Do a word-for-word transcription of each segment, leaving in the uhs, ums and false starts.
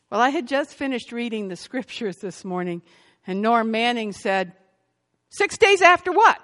Well, I had just finished reading the scriptures this morning, and Norm Manning said, six days after what?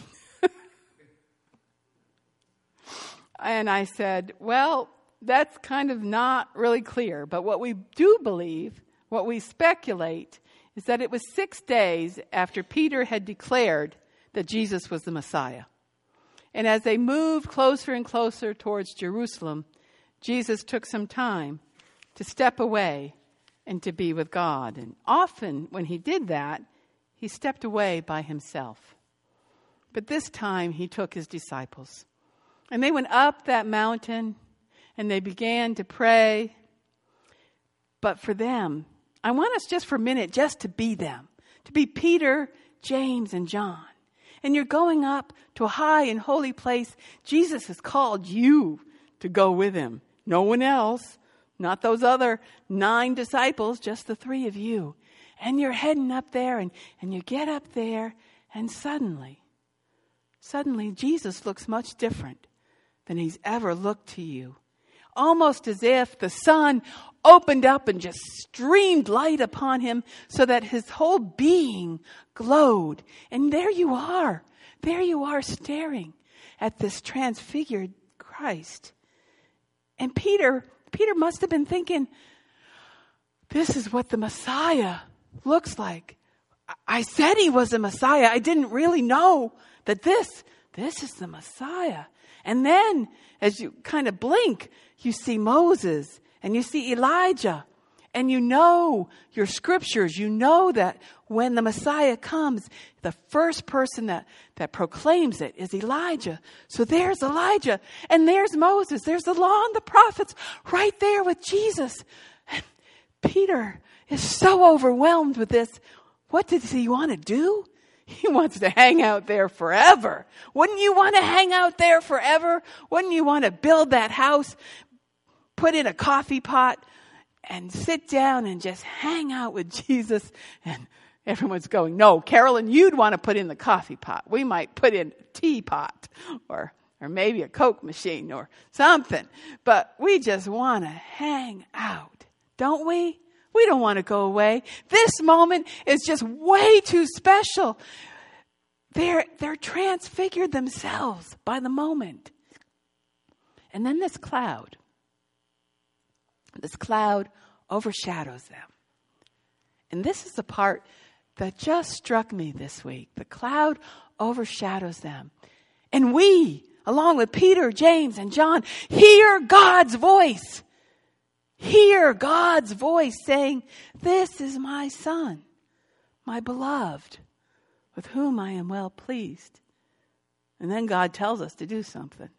And I said, well, that's kind of not really clear. But what we do believe, what we speculate, is that it was six days after Peter had declared that Jesus was the Messiah. And as they moved closer and closer towards Jerusalem, Jesus took some time to step away and to be with God. And often when he did that, he stepped away by himself. But this time he took his disciples. And they went up that mountain and they began to pray. But for them, I want us just for a minute just to be them. To be Peter, James, and John. And you're going up to a high and holy place. Jesus has called you to go with him. No one else. Not those other nine disciples, just the three of you. And you're heading up there and, and you get up there and suddenly, suddenly Jesus looks much different than he's ever looked to you. Almost as if the sun opened up and just streamed light upon him so that his whole being glowed. And there you are. There you are staring at this transfigured Christ. And Peter, Peter must have been thinking, this is what the Messiah looks like. I said he was a Messiah. I didn't really know that this, this is the Messiah. And then as you kind of blink, you see Moses and you see Elijah. And you know your scriptures. You know that when the Messiah comes, the first person that, that proclaims it is Elijah. So there's Elijah and there's Moses. There's the law and the prophets right there with Jesus. And Peter is so overwhelmed with this. What does he want to do? He wants to hang out there forever. Wouldn't you want to hang out there forever? Wouldn't you want to build that house, put in a coffee pot, and sit down and just hang out with Jesus? And everyone's going, no, Carolyn, you'd want to put in the coffee pot. We might put in a teapot or or maybe a Coke machine or something. But we just want to hang out, don't we? We don't want to go away. This moment is just way too special. They're, they're transfigured themselves by the moment. And then this cloud, this cloud overshadows them. And this is the part that just struck me this week. The cloud overshadows them. And we, along with Peter, James, and John, hear God's voice. Hear God's voice saying, this is my son, my beloved, with whom I am well pleased. And then God tells us to do something.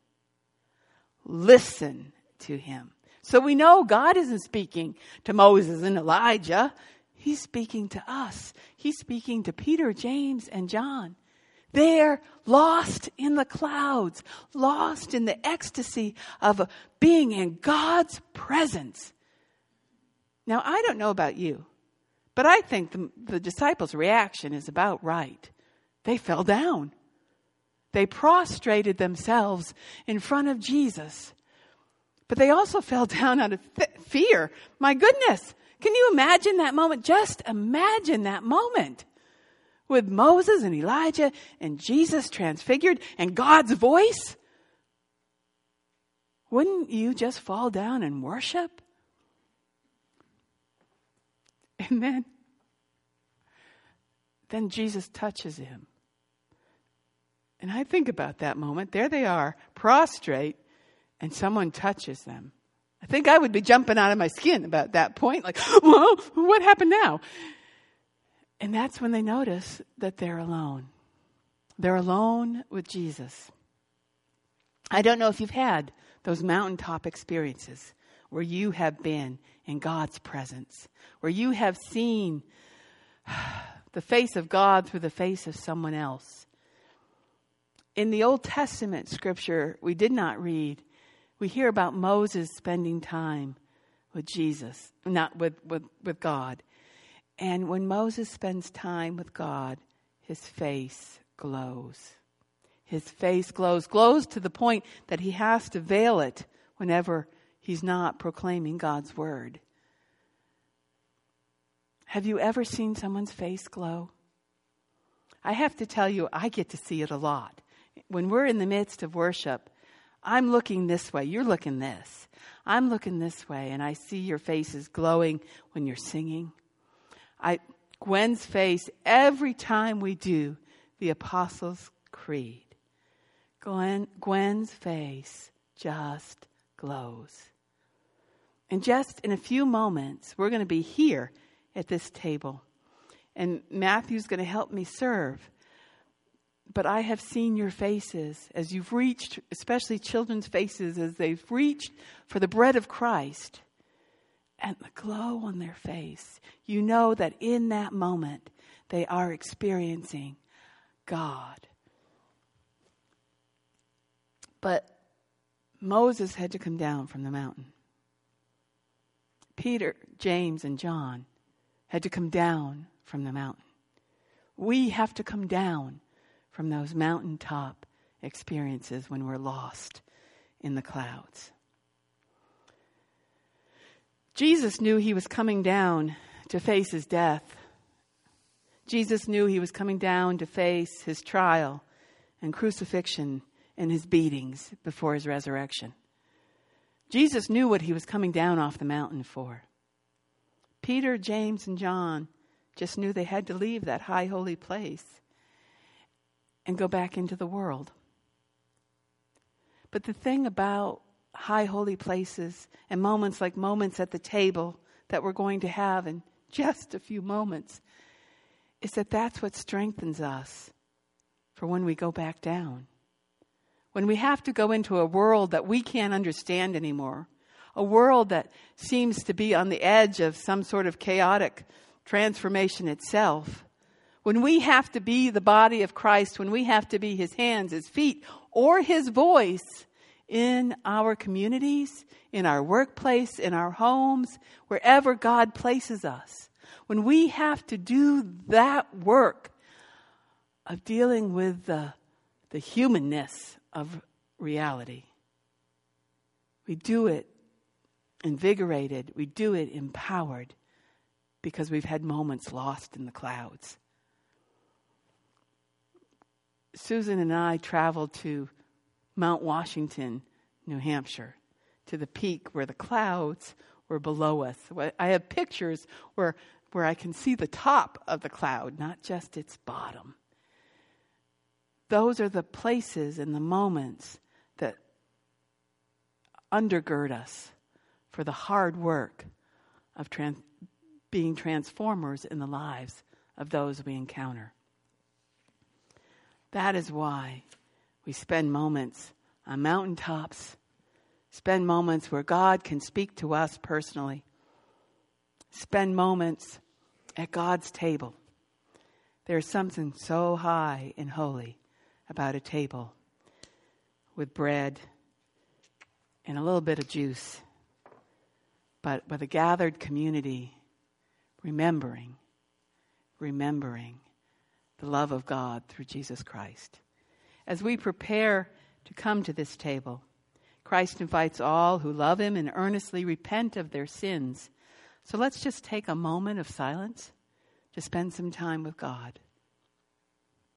Listen to him. So we know God isn't speaking to Moses and Elijah. He's speaking to us. He's speaking to Peter, James, and John. They're lost in the clouds, lost in the ecstasy of being in God's presence. Now, I don't know about you, but I think the, the disciples' reaction is about right. They fell down. They prostrated themselves in front of Jesus. But they also fell down out of th- fear. My goodness, can you imagine that moment? Just imagine that moment. With Moses and Elijah and Jesus transfigured and God's voice, wouldn't you just fall down and worship? And then, then Jesus touches him. And I think about that moment. There they are, prostrate, and someone touches them. I think I would be jumping out of my skin about that point. Like, well, what happened now? And that's when they notice that they're alone. They're alone with Jesus. I don't know if you've had those mountaintop experiences where you have been in God's presence, where you have seen the face of God through the face of someone else. In the Old Testament scripture we did not read, we hear about Moses spending time with Jesus, not with, with, with God. And when Moses spends time with God, his face glows. His face glows, glows to the point that he has to veil it whenever he's not proclaiming God's word. Have you ever seen someone's face glow? I have to tell you, I get to see it a lot. When we're in the midst of worship, I'm looking this way, you're looking this. I'm looking this way, and I see your faces glowing when you're singing. I, Gwen's face, every time we do the Apostles' Creed, Gwen, Gwen's face just glows. And just in a few moments, we're going to be here at this table. And Matthew's going to help me serve. But I have seen your faces as you've reached, especially children's faces, as they've reached for the bread of Christ. And the glow on their face. You know that in that moment, they are experiencing God. But Moses had to come down from the mountain. Peter, James, and John had to come down from the mountain. We have to come down from those mountaintop experiences when we're lost in the clouds. Jesus knew he was coming down to face his death. Jesus knew he was coming down to face his trial and crucifixion and his beatings before his resurrection. Jesus knew what he was coming down off the mountain for. Peter, James, and John just knew they had to leave that high holy place and go back into the world. But the thing about high holy places and moments like moments at the table that we're going to have in just a few moments is that that's what strengthens us for when we go back down. When we have to go into a world that we can't understand anymore, a world that seems to be on the edge of some sort of chaotic transformation itself, when we have to be the body of Christ, when we have to be his hands, his feet, or his voice in our communities, in our workplace, in our homes, wherever God places us, when we have to do that work of dealing with the, the humanness of reality, we do it invigorated, we do it empowered because we've had moments lost in the clouds. Susan and I traveled to Mount Washington, New Hampshire, to the peak where the clouds were below us. I have pictures where, where I can see the top of the cloud, not just its bottom. Those are the places and the moments that undergird us for the hard work of trans- being transformers in the lives of those we encounter. That is why we spend moments on mountaintops, spend moments where God can speak to us personally, spend moments at God's table. There's something so high and holy about a table with bread and a little bit of juice, but with a gathered community, remembering, remembering the love of God through Jesus Christ. As we prepare to come to this table, Christ invites all who love him and earnestly repent of their sins. So let's just take a moment of silence to spend some time with God.